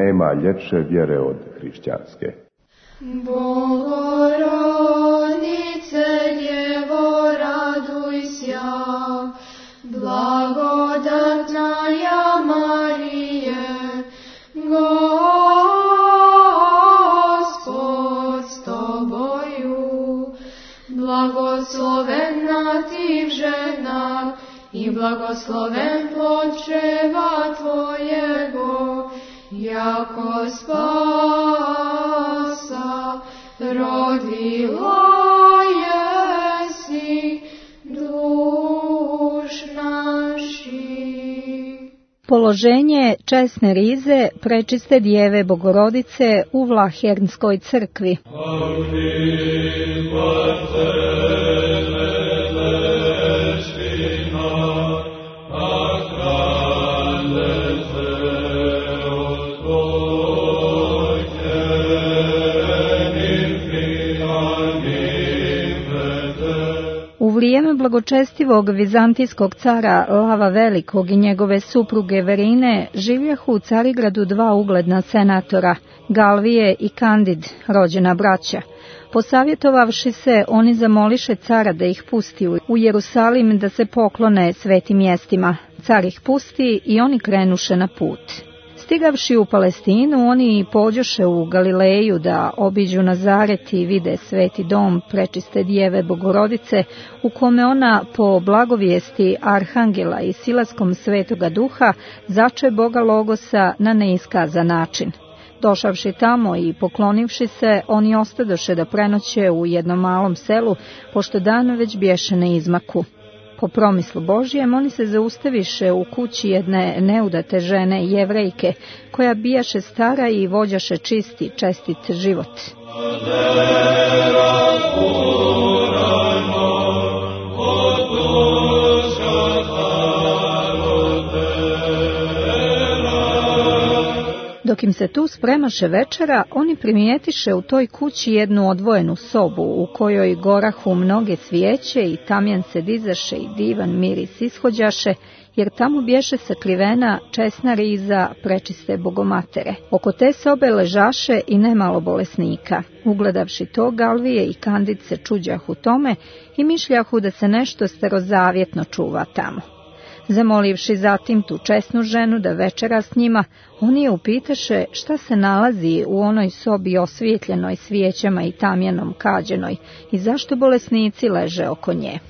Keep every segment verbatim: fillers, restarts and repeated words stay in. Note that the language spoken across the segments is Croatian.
nema ljepše vjere od hrišćanske. Bogorodice, Djevo, raduj sja, blagodatna ja Marije, Gospod s tobою, blagoslovena ti žena i blagosloven plod čreva tvojego, jako spasa rodila jesi duš naših. Položenje česne rize prečiste Djeve Bogorodice u Vlahernskoj crkvi. U vrijeme blagočestivog vizantijskog cara Lava Velikog i njegove supruge Verine življahu u Carigradu dva ugledna senatora, Galvije i Kandid, rođena braća. Posavjetovavši se, oni zamoliše cara da ih pusti u Jerusalim da se poklone svetim mjestima. Car ih pusti i oni krenuše na put. Stigavši u Palestinu, oni pođoše u Galileju da obiđu Nazaret i vide sveti dom prečiste Djeve Bogorodice, u kome ona po blagovijesti Arhangela i silaskom Svetoga Duha zače Boga Logosa na neiskazan način. Došavši tamo i poklonivši se, oni ostadoše da prenoće u jednom malom selu, pošto dan već bješe na izmaku. Po promislu Božijem, oni se zaustaviše u kući jedne neudate žene, Jevrejke, koja bijaše stara i vođaše čisti, čestit život. Dok im se tu spremaše večera, oni primijetiše u toj kući jednu odvojenu sobu, u kojoj gorahu mnoge svijeće i tamjan se dizaše i divan miris ishođaše, jer tamo bješe sakrivena česna riza prečiste Bogomatere. Oko te sobe ležaše i nemalo bolesnika. Ugledavši to, Galvije i Kandid se čuđahu tome i mišljahu da se nešto starozavjetno čuva tamo. Zamolivši zatim tu česnu ženu da večera s njima, oni je upitaše šta se nalazi u onoj sobi osvijetljenoj svijećama i tamjanom kađenoj i zašto bolesnici leže oko nje.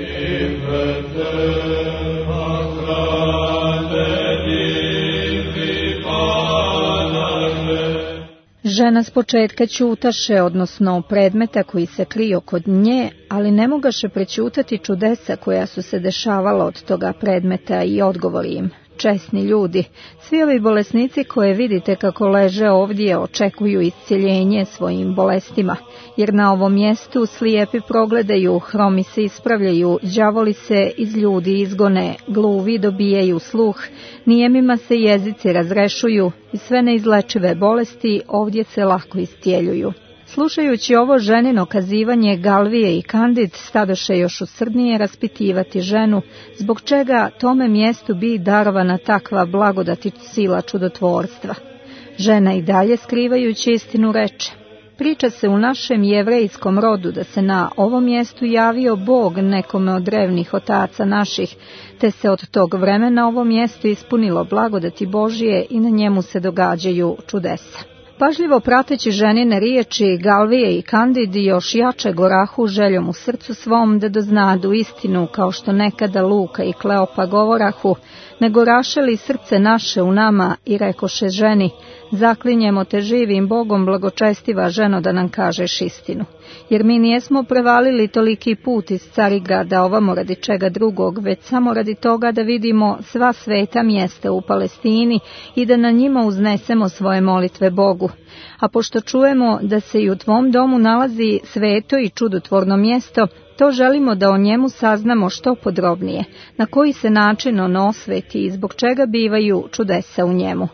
Žena s početka ćutaše, odnosno predmeta koji se krio kod nje, ali ne mogaše prećutati čudesa koja su se dešavala od toga predmeta i odgovori im. Česni ljudi, svi ovi bolesnici koje vidite kako leže ovdje očekuju iscjeljenje svojim bolestima, jer na ovom mjestu slijepi progledaju, hromi se ispravljaju, đavoli se iz ljudi izgone, gluvi dobijaju sluh, nijemima se jezici razrešuju i sve neizlečive bolesti ovdje se lako iscijeljuju. Slušajući ovo ženino kazivanje, Galvije i Kandid stadoše još usrdnije raspitivati ženu, zbog čega tome mjestu bi darovana takva blagodat i sila čudotvorstva. Žena i dalje skrivajući istinu reče: priča se u našem jevrejskom rodu da se na ovom mjestu javio Bog nekome od drevnih otaca naših, te se od tog vremena ovo mjesto ispunilo blagodati Božije i na njemu se događaju čudesa. Pažljivo prateći ženine riječi, Galvije i Kandid još jače gorahu željom u srcu svom da doznadu istinu, kao što nekada Luka i Kleopa govorahu, nego rašeli srce naše u nama i rekoše ženi: zaklinjemo te živim Bogom, blagočestiva ženo, da nam kažeš istinu. Jer mi nijesmo prevalili toliki put iz Carigrada ovamo radi čega drugog, već samo radi toga da vidimo sva sveta mjesta u Palestini i da na njima uznesemo svoje molitve Bogu. A pošto čujemo da se i u tvom domu nalazi sveto i čudotvorno mjesto, to želimo da o njemu saznamo što podrobnije, na koji se način ono osveti i zbog čega bivaju čudesa u njemu.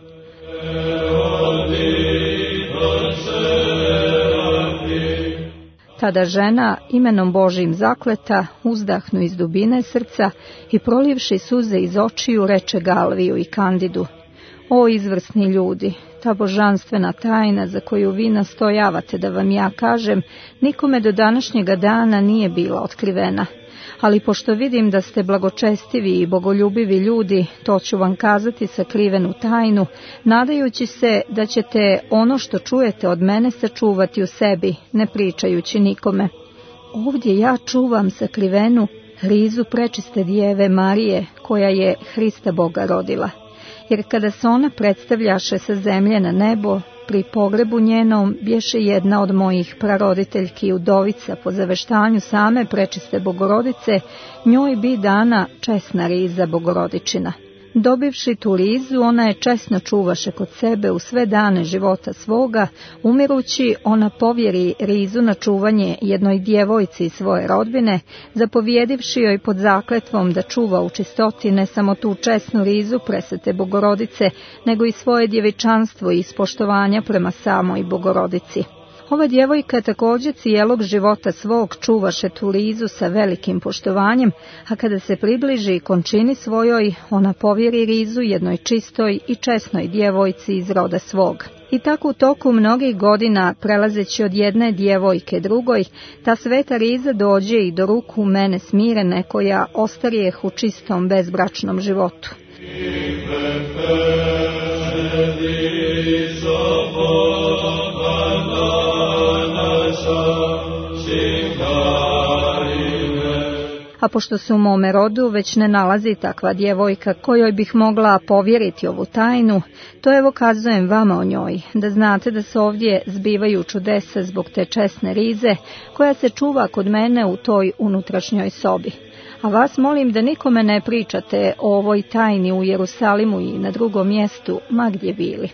Tada žena, imenom Božijim zakleta, uzdahnu iz dubine srca i prolivši suze iz očiju, reče Galviju i Kandidu: O izvrsni ljudi, ta božanstvena tajna za koju vi nastojavate da vam ja kažem, nikome do današnjega dana nije bila otkrivena. Ali pošto vidim da ste blagočestivi i bogoljubivi ljudi, to ću vam kazati sakrivenu tajnu, nadajući se da ćete ono što čujete od mene sačuvati u sebi, ne pričajući nikome. Ovdje ja čuvam sakrivenu rizu prečiste djeve Marije, koja je Hrista Boga rodila. Jer kada se ona predstavljaše sa zemlje na nebo, pri pogrebu njenom bješe jedna od mojih praroditeljki udovica po zaveštanju same prečiste Bogorodice, njoj bi dana česna riza Bogorodičina. Dobivši tu rizu, ona je česno čuvaše kod sebe u sve dane života svoga, umirući ona povjeri rizu na čuvanje jednoj djevojci svoje rodbine, zapovjedivši joj pod zakletvom da čuva u čistoti ne samo tu česnu rizu presvete Bogorodice, nego i svoje djevičanstvo i ispoštovanja prema samoj Bogorodici. Ova djevojka također cijelog života svog čuvaše tu rizu sa velikim poštovanjem, a kada se približi končini svojoj, ona povjeri rizu jednoj čistoj i česnoj djevojci iz roda svog. I tako u toku mnogih godina, prelazeći od jedne djevojke drugoj, ta sveta riza dođe i do ruku mene smirene, koja ostarijeh u čistom bezbračnom životu. A pošto se u mome rodu već ne nalazi takva djevojka kojoj bih mogla povjeriti ovu tajnu, to evo kazujem vama o njoj, da znate da se ovdje zbivaju čudesa zbog te česne rize, koja se čuva kod mene u toj unutrašnjoj sobi. A vas molim da nikome ne pričate o ovoj tajni u Jerusalimu i na drugom mjestu, ma gdje bili.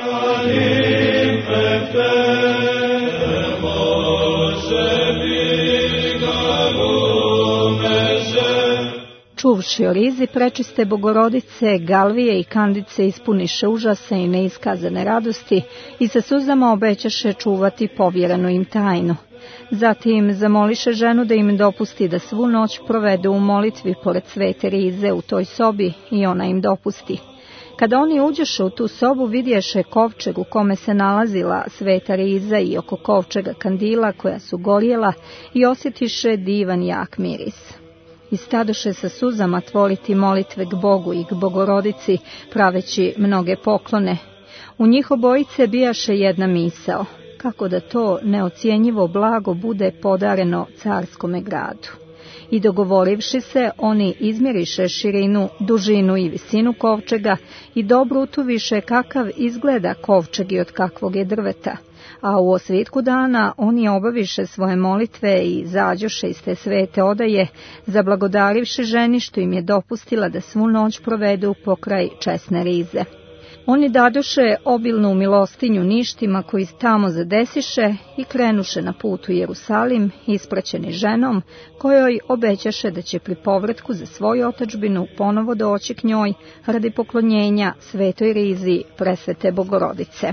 Čuvši o rizi prečiste Bogorodice, Galvije i Kandice ispuniše užase i neiskazane radosti i sa suzama obećaše čuvati povjerenu im tajnu. Zatim zamoliše ženu da im dopusti da svu noć provedu u molitvi pored svete rize u toj sobi i ona im dopusti. Kada oni uđeše u tu sobu, vidješe kovčeg u kome se nalazila sveta riza i oko kovčega kandila koja su gorjela i osjetiše divan jak miris. I stadoše sa suzama tvoriti molitve k Bogu i k Bogorodici, praveći mnoge poklone. U njih obojice bijaše jedna misao, kako da to neocjenjivo blago bude podareno carskome gradu. I dogovorivši se, oni izmjeriše širinu, dužinu i visinu kovčega i dobro utuviše kakav izgleda kovčeg i od kakvog je drveta. A u osvitku dana oni obaviše svoje molitve i zađoše iz te svete odaje, zablagodarivši ženi što im je dopustila da svu noć provedu pokraj česne rize. Oni dadoše obilnu milostinju ništima koji tamo zadesiše i krenuše na put u Jerusalim, ispraćeni ženom, kojoj obećaše da će pri povratku za svoju otadžbinu ponovo doći k njoj radi poklonjenja svetoj rizi presvete Bogorodice.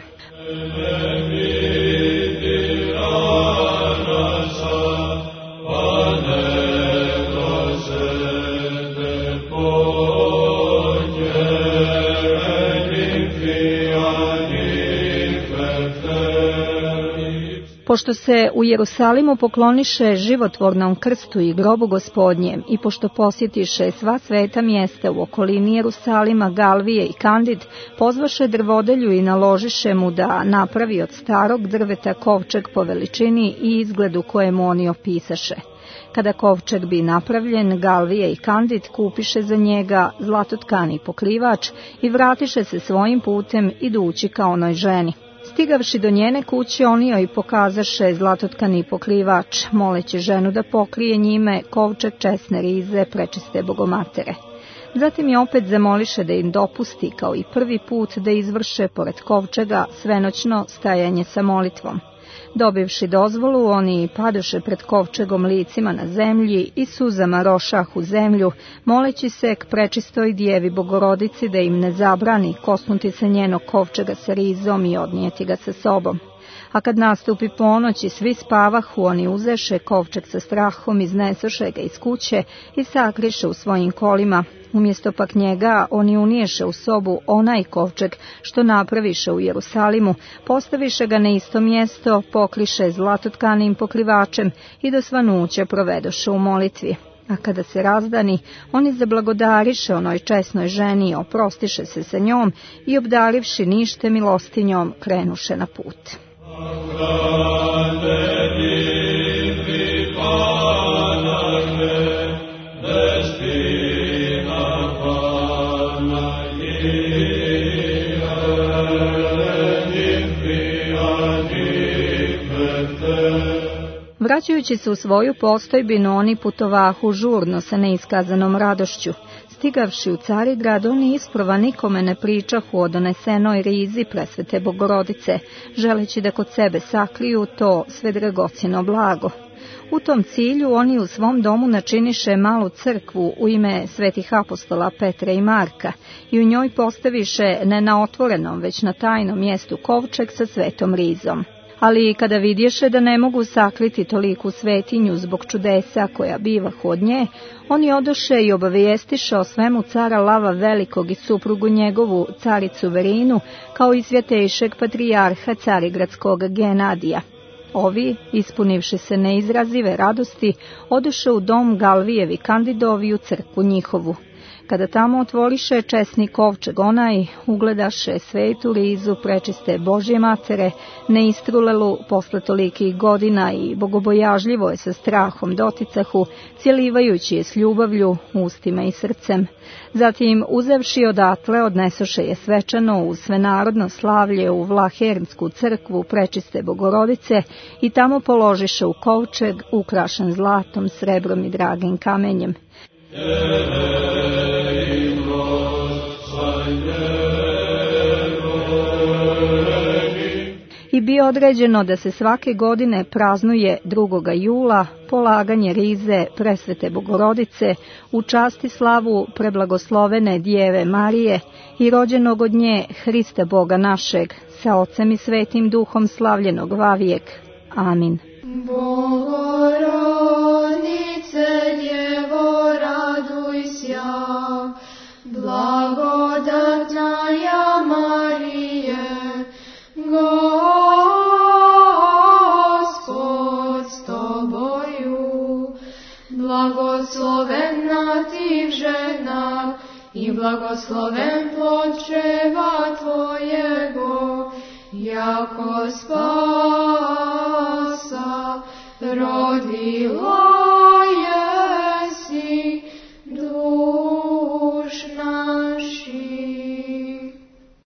Pošto se u Jerusalimu pokloniše životvornom krstu i grobu Gospodnjem i pošto posjetiše sva sveta mjesta u okolini Jerusalima, Galvije i Kandid, pozvaše drvodelju i naložiše mu da napravi od starog drveta kovčeg po veličini i izgledu kojemu oni opisaše. Kada kovčeg bi napravljen, Galvije i Kandid kupiše za njega zlatotkani pokrivač i vratiše se svojim putem idući ka onoj ženi. Stigavši do njene kuće, oni joj pokazaše zlatotkani pokrivač, moleći ženu da pokrije njime kovčeg česne rize prečiste Bogomatere. Zatim je opet zamoliše da im dopusti, kao i prvi put, da izvrše pored kovčega svenoćno stajanje sa molitvom. Dobivši dozvolu, oni padoše pred kovčegom licima na zemlji i suzama rošah u zemlju, moleći se k prečistoj djevi Bogorodici da im ne zabrani kosnuti se njenog kovčega sa rizom i odnijeti ga sa sobom. A kad nastupi ponoć i svi spavahu, oni uzeše kovčeg sa strahom, iznesoše ga iz kuće i sakriše u svojim kolima. Umjesto pak njega oni uniješe u sobu onaj kovčeg što napraviše u Jerusalimu, postaviše ga na isto mjesto, pokriše zlatotkanim pokrivačem i do svanuća provedoše u molitvi. A kada se razdani, oni zablagodariše onoj česnoj ženi, oprostiše se sa njom i obdarivši nište milostinjom, krenuše na put. Vraćajući se u svoju postojbinu, oni putovahu žurno sa neiskazanom radošću. Stigavši u Carigrad, oni isprva nikome ne pričahu o donesenoj rizi presvete Bogorodice, želeći da kod sebe sakriju to sve dragocjeno blago. U tom cilju oni u svom domu načiniše malu crkvu u ime svetih apostola Petra i Marka i u njoj postaviše ne na otvorenom, već na tajnom mjestu kovčeg sa svetom rizom. Ali kada vidješe da ne mogu sakriti toliku svetinju zbog čudesa koja bivahu od nje, oni odoše i obavijestiše o svemu cara Lava Velikog i suprugu njegovu, caricu Verinu, kao i svjetejšeg patrijarha carigradskog Genadija. Ovi, ispunivši se neizrazive radosti, odoše u dom Galvijevi Kandidovi u crkvu njihovu. Kada tamo otvoriše česni kovčeg onaj, ugledaše svetu rizu prečiste Božje matere, neistrulelu posle tolikih godina i bogobojažljivo je sa strahom doticahu, cjelivajući je s ljubavlju, ustima i srcem. Zatim, uzevši odatle, odnesoše je svečano u svenarodno slavlje u Vlahernsku crkvu prečiste Bogorodice i tamo položiše u kovčeg ukrašen zlatom, srebrom i dragim kamenjem. I bio određeno da se svake godine praznuje drugoga jula polaganje rize presvete Bogorodice u čast i slavu preblagoslovene Djeve Marije i rođenog od nje Hrista Boga našeg, sa Otcem i Svetim Duhom slavljenog vavijek. Amin. Bogorodice, Djevo, radujся, blagodatnaja Marije, Gospod s tobою, blagoslovena ti v ženah i blagosloven plod čreva tvojego, jako spasa rodila